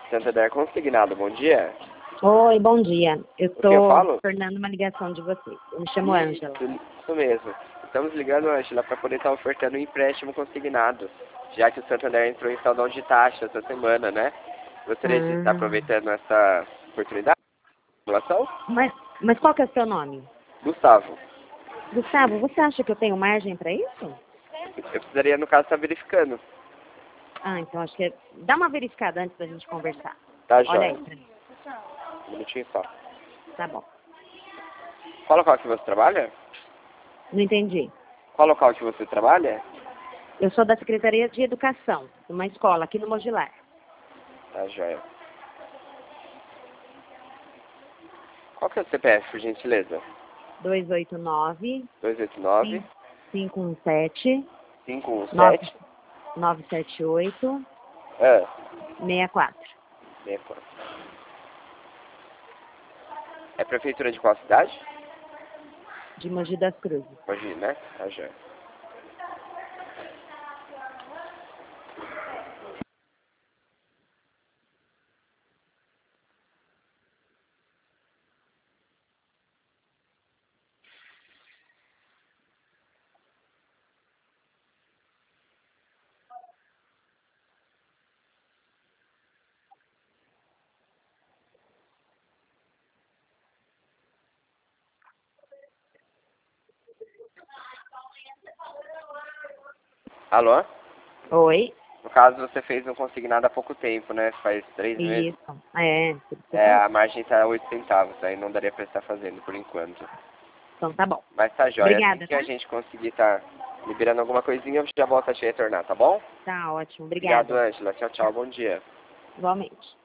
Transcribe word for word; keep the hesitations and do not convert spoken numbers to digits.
Santander Consignado, bom dia. Oi, bom dia. Eu O que eu estou falo? tornando uma ligação de vocês. Eu me chamo Ângela. Isso, isso mesmo. Estamos ligando, Ângela, para poder estar ofertando um empréstimo consignado, já que o Santander entrou em saudão de taxa essa semana, né? Gostaria de estar Ah, aproveitando essa oportunidade. Relação? mas, mas qual que é o seu nome? Gustavo, Gustavo, você acha que eu tenho margem para isso? eu precisaria, no caso, estar verificando. Ah, então acho que é... Dá uma verificada antes da gente conversar. Tá, Olha joia? aí pra mim. Um minutinho só. Tá bom. Qual local que você trabalha? Não entendi. Qual local que você trabalha? Eu sou da Secretaria de Educação, de uma escola aqui no Mogilar. Tá, joia. Qual que é o C P F, por gentileza? dois oito nove, dois oito nove, cinco um sete, cinco um nove sete, nove sete oito, ah, seis quatro. sessenta e quatro. É prefeitura de qual cidade? De Mogi das Cruzes. Pode ir, né? Tá, joia. Alô? Oi? No caso, você fez um consignado há pouco tempo, né? Faz três meses. Isso. É, por isso que eu É, tô- a margem tá oito centavos, aí não daria pra estar fazendo por enquanto. Então tá bom. Mas tá jóia, assim Obrigada, que a tá? gente conseguir tá liberando alguma coisinha, eu já volto a te retornar, tá bom? Tá ótimo. Obrigado, Obrigada. Ângela. Tchau, tchau, Tá. bom dia. Igualmente.